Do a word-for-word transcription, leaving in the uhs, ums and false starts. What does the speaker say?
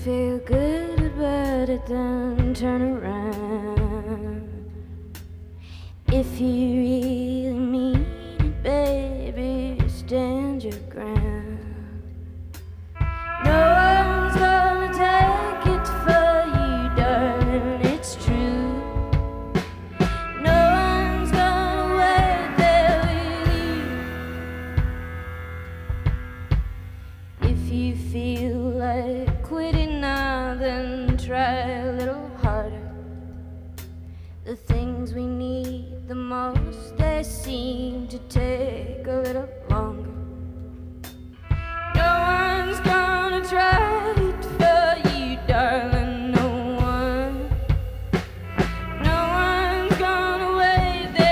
feel good about it, then turn around. If you really mean it, baby, stand your ground. No one's gonna take it for you, darling, it's true. No one's gonna wait there with you. If you feel like quitting now, then try a little harder. The things we need the most, they seem to take a little